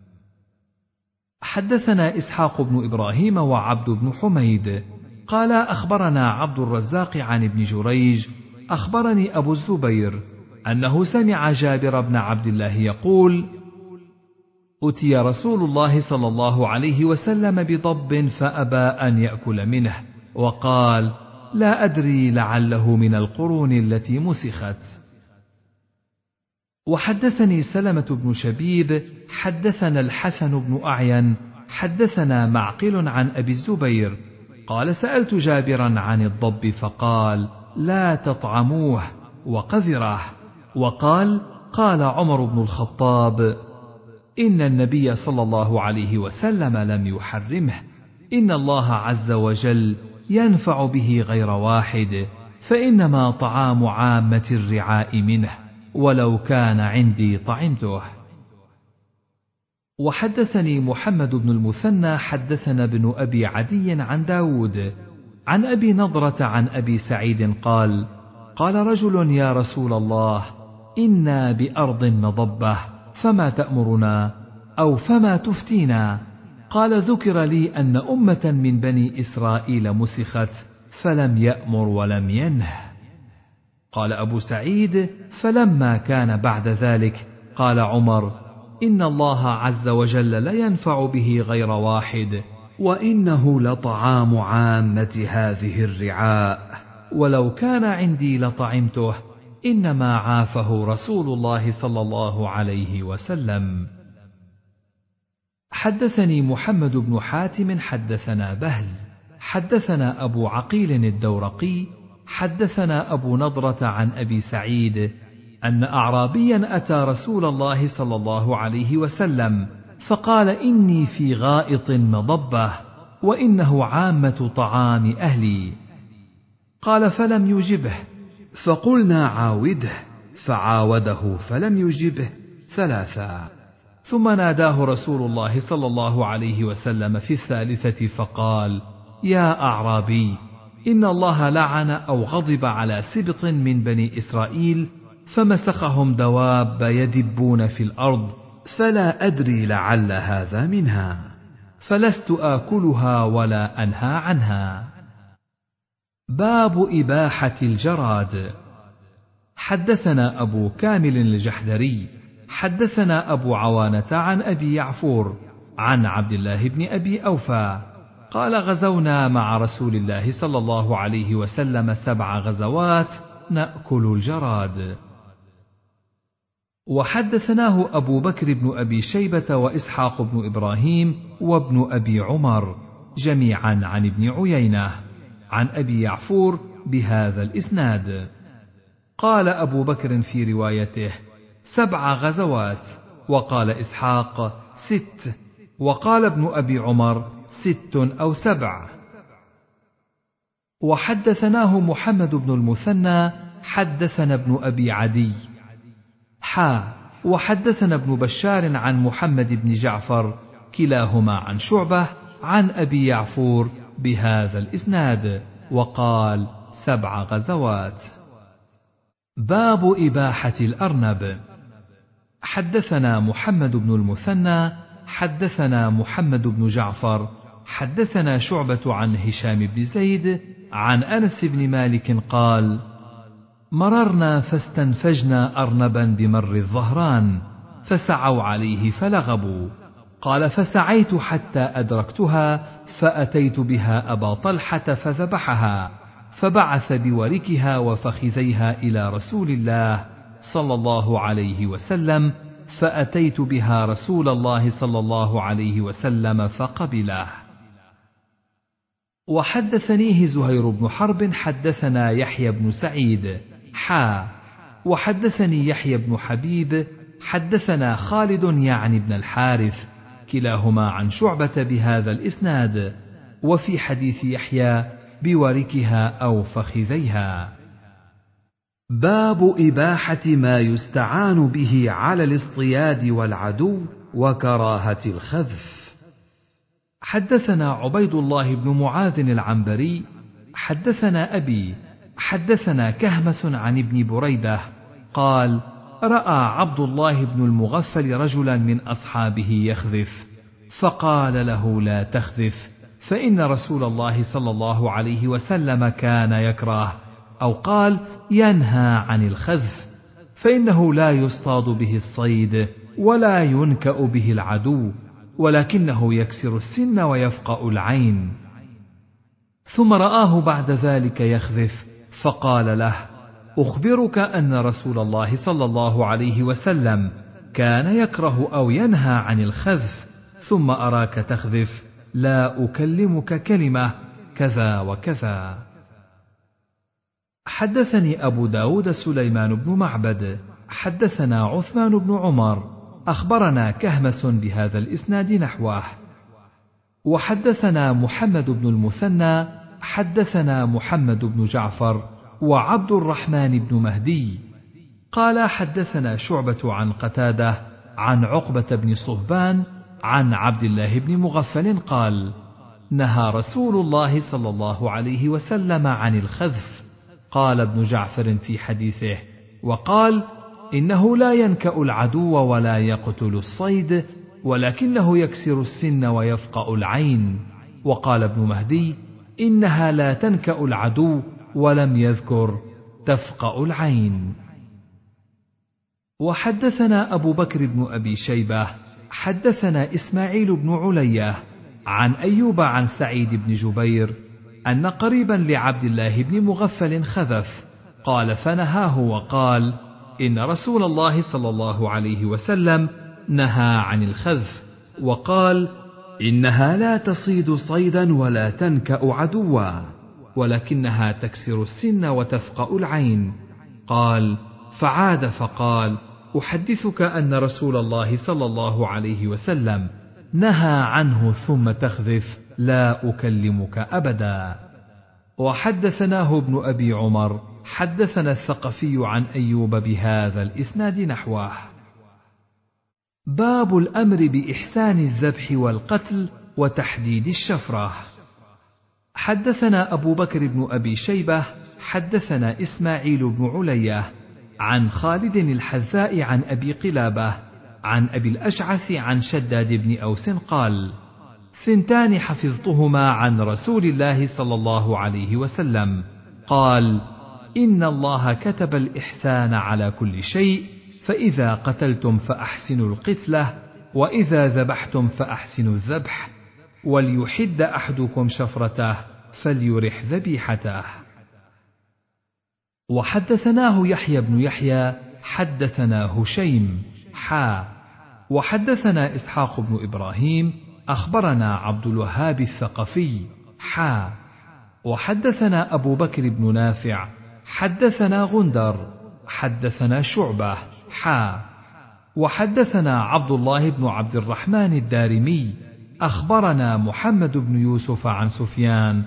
S1: حدثنا إسحاق بن إبراهيم وعبد بن حميد قال: أخبرنا عبد الرزاق عن ابن جريج أخبرني أبو الزبير أنه سمع جابر بن عبد الله يقول: أتي رسول الله صلى الله عليه وسلم بضب فأبى أن يأكل منه، وقال: لا أدري لعله من القرون التي مسخت. وحدثني سلمة بن شبيب حدثنا الحسن بن أعين حدثنا معقل عن أبي الزبير قال: سألت جابرا عن الضب فقال: لا تطعموه وقذره. وقال: قال عمر بن الخطاب: إن النبي صلى الله عليه وسلم لم يحرمه، إن الله عز وجل ينفع به غير واحد، فإنما طعام عامة الرعاء منه، ولو كان عندي طعمته. وحدثني محمد بن المثنى حدثنا ابن أبي عدي عن داود عن أبي نضرة عن أبي سعيد قال: قال رجل: يا رسول الله، إنا بأرض مضبة، فما تأمرنا أو فما تفتينا؟ قال: ذكر لي أن أمة من بني إسرائيل مسخت، فلم يأمر ولم ينه. قال أبو سعيد: فلما كان بعد ذلك قال عمر: إن الله عز وجل لا ينفع به غير واحد، وإنه لطعام عامة هذه الرعاء، ولو كان عندي لطعمته، إنما عافه رسول الله صلى الله عليه وسلم. حدثني محمد بن حاتم حدثنا بهز حدثنا أبو عقيل الدورقي حدثنا أبو نضرة عن أبي سعيد أن أعرابيا أتى رسول الله صلى الله عليه وسلم فقال: إني في غائط مضبة، وإنه عامة طعام أهلي. قال: فلم يجبه، فقلنا: عاوده، فعاوده فلم يجبه 3. ثم ناداه رسول الله صلى الله عليه وسلم في 3 فقال: يا أعرابي، إن الله لعن أو غضب على سبط من بني إسرائيل فمسخهم دواب يدبون في الأرض، فلا أدري لعل هذا منها، فلست آكلها ولا أنهى عنها. باب إباحة الجراد. حدثنا أبو كامل الجحدري حدثنا أبو عوانة عن أبي يعفور عن عبد الله بن أبي أوفى قال: غزونا مع رسول الله صلى الله عليه وسلم 7 غزوات نأكل الجراد. وحدثناه أبو بكر بن أبي شيبة وإسحاق بن إبراهيم وابن أبي عمر جميعا عن ابن عيينة عن أبي يعفور بهذا الإسناد. قال أبو بكر في روايته 7 غزوات، وقال إسحاق 6، وقال ابن أبي عمر 6 أو 7. وحدثناه محمد بن المثنى حدثنا ابن أبي عدي وحدثنا ابن بشار عن محمد بن جعفر كلاهما عن شعبة عن أبي يعفور بهذا الإسناد، وقال 7 غزوات. باب إباحة الأرنب. حدثنا محمد بن المثنى حدثنا محمد بن جعفر حدثنا شعبة عن هشام بن زيد عن أنس بن مالك قال: مررنا فاستنفجنا أرنبا بمر الظهران فسعوا عليه فلغبوا. قال: فسعيت حتى أدركتها فأتيت بها أبا طلحة فذبحها، فبعث بوركها وفخذيها إلى رسول الله صلى الله عليه وسلم، فأتيت بها رسول الله صلى الله عليه وسلم فقبله. وحدثنيه زهير بن حرب حدثنا يحيى بن سعيد وحدثني يحيى بن حبيب حدثنا خالد يعني بن الحارث كلاهما عن شعبة بهذا الإسناد، وفي حديث يحيى بوركها أو فخذيها. باب إباحة ما يستعان به على الاصطياد والعدو وكراهة الخذف. حدثنا عبيد الله بن معاذ العنبري حدثنا أبي حدثنا كهمس عن ابن بريدة قال: رأى عبد الله بن المغفل رجلا من أصحابه يخذف، فقال له: لا تخذف، فإن رسول الله صلى الله عليه وسلم كان يكره، أو قال ينهى عن الخذف، فإنه لا يصطاد به الصيد ولا ينكأ به العدو، ولكنه يكسر السن ويفقأ العين. ثم رآه بعد ذلك يخذف، فقال له: أخبرك أن رسول الله صلى الله عليه وسلم كان يكره أو ينهى عن الخذف، ثم أراك تخذف، لا أكلمك كلمة كذا وكذا. حدثني أبو داود سليمان بن معبد حدثنا عثمان بن عمر أخبرنا كهمس بهذا الإسناد نحوه. وحدثنا محمد بن المثنى حدثنا محمد بن جعفر وعبد الرحمن بن مهدي قال: حدثنا شعبة عن قتادة عن عقبة بن صهبان عن عبد الله بن مغفل قال: نهى رسول الله صلى الله عليه وسلم عن الخذف. قال ابن جعفر في حديثه: وقال: إنه لا ينكأ العدو ولا يقتل الصيد، ولكنه يكسر السن ويفقأ العين. وقال ابن مهدي: إنها لا تنكأ العدو، ولم يذكر تفقأ العين. وحدثنا أبو بكر بن أبي شيبة حدثنا إسماعيل بن علية عن أيوب عن سعيد بن جبير أن قريبا لعبد الله بن مغفل خذف، قال: فنهاه وقال: إن رسول الله صلى الله عليه وسلم نهى عن الخذف، وقال: إنها لا تصيد صيدا ولا تنكأ عدوا، ولكنها تكسر السن وتفقأ العين. قال: فعاد فقال: أحدثك أن رسول الله صلى الله عليه وسلم نهى عنه ثم تخذف، لا أكلمك أبدا. وحدثناه ابن أبي عمر حدثنا الثقفي عن أيوب بهذا الإسناد نحوه. باب الأمر بإحسان الذبح والقتل وتحديد الشفرة. حدثنا أبو بكر بن أبي شيبة حدثنا إسماعيل بن علية عن خالد الحذاء عن أبي قلابة عن أبي الأشعث عن شداد بن أوس قال: 2 حفظتهما عن رسول الله صلى الله عليه وسلم، قال: إن الله كتب الإحسان على كل شيء، فإذا قتلتم فأحسنوا القتلة، وإذا ذبحتم فأحسنوا الذبح، وليحد أحدكم شفرته فليرح ذبيحته. وحدثناه يحيى بن يحيى حدثنا هشيم وحدثنا إسحاق بن إبراهيم أخبرنا عبد الوهاب الثقفي وحدثنا أبو بكر بن نافع حدثنا غندر حدثنا شعبة وحدثنا عبد الله بن عبد الرحمن الدارمي أخبرنا محمد بن يوسف عن سفيان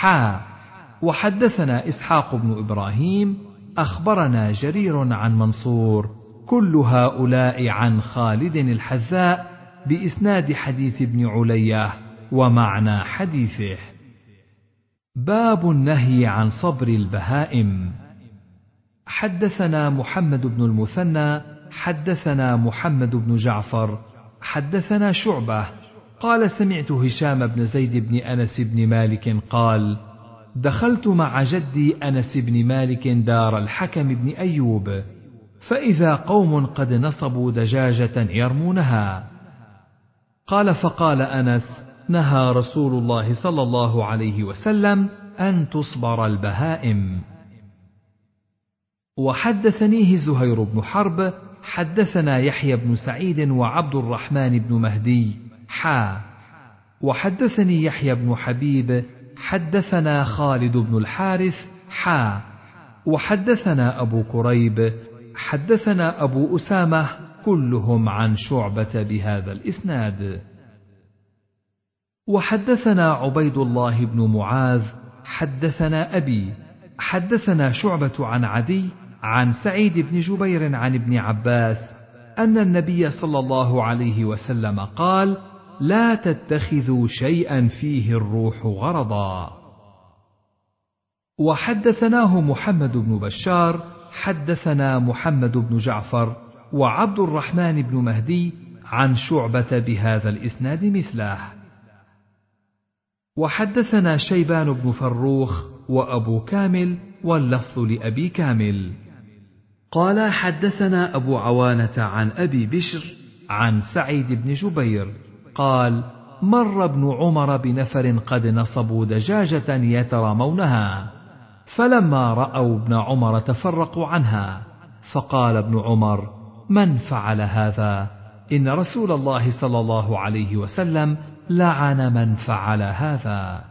S1: وحدثنا إسحاق بن إبراهيم أخبرنا جرير عن منصور كل هؤلاء عن خالد الحذاء بإسناد حديث ابن علية ومعنى حديثه. باب النهي عن صبر البهائم. حدثنا محمد بن المثنى حدثنا محمد بن جعفر حدثنا شعبة قال سمعت هشام بن زيد بن أنس بن مالك قال دخلت مع جدي أنس بن مالك دار الحكم بن أيوب فإذا قوم قد نصبوا دجاجة يرمونها. قال فقال أنس نهى رسول الله صلى الله عليه وسلم أن تصبر البهائم. وحدثنيه زهير بن حرب حدثنا يحيى بن سعيد وعبد الرحمن بن مهدي وحدثني يحيى بن حبيب حدثنا خالد بن الحارث وحدثنا أبو كريب حدثنا أبو أسامة كلهم عن شعبة بهذا الإسناد. وحدثنا عبيد الله بن معاذ حدثنا أبي حدثنا شعبة عن عدي عن سعيد بن جبير عن ابن عباس أن النبي صلى الله عليه وسلم قال لا تتخذوا شيئا فيه الروح غرضا. وحدثناه محمد بن بشار حدثنا محمد بن جعفر وعبد الرحمن بن مهدي عن شعبة بهذا الإسناد مثله. وحدثنا شيبان بن فروخ وأبو كامل واللفظ لأبي كامل قال حدثنا أبو عوانة عن أبي بشر عن سعيد بن جبير قال مر ابن عمر بنفر قد نصبوا دجاجة يترمونها فلما رأوا ابن عمر تفرقوا عنها فقال ابن عمر من فعل هذا إن رسول الله صلى الله عليه وسلم لعن من فعل هذا.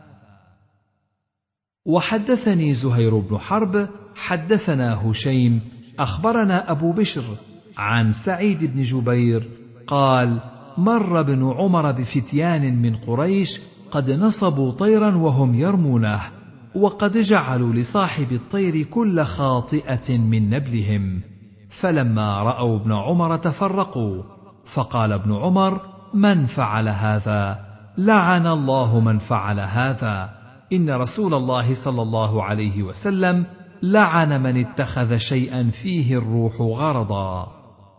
S1: وحدثني زهير بن حرب حدثنا هشيم أخبرنا أبو بشر عن سعيد بن جبير قال مر ابن عمر بفتيان من قريش قد نصبوا طيرا وهم يرمونه وقد جعلوا لصاحب الطير كل خاطئة من نبلهم فلما رأوا ابن عمر تفرقوا فقال ابن عمر من فعل هذا لعن الله من فعل هذا إن رسول الله صلى الله عليه وسلم لعن من اتخذ شيئا فيه الروح غرضا.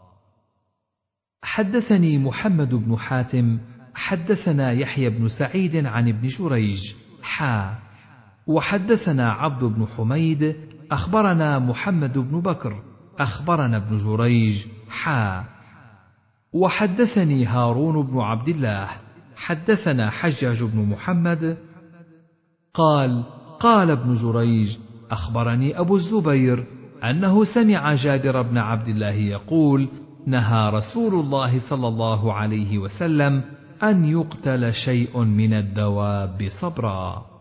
S1: حدثني محمد بن حاتم حدثنا يحيى بن سعيد عن ابن جريج وحدثنا عبد بن حميد أخبرنا محمد بن بكر أخبرنا ابن جريج وحدثني هارون بن عبد الله حدثنا حجاج بن محمد قال قال ابن جريج أخبرني أبو الزبير أنه سمع جابر بن عبد الله يقول نهى رسول الله صلى الله عليه وسلم أن يقتل شيء من الدواب صبرا.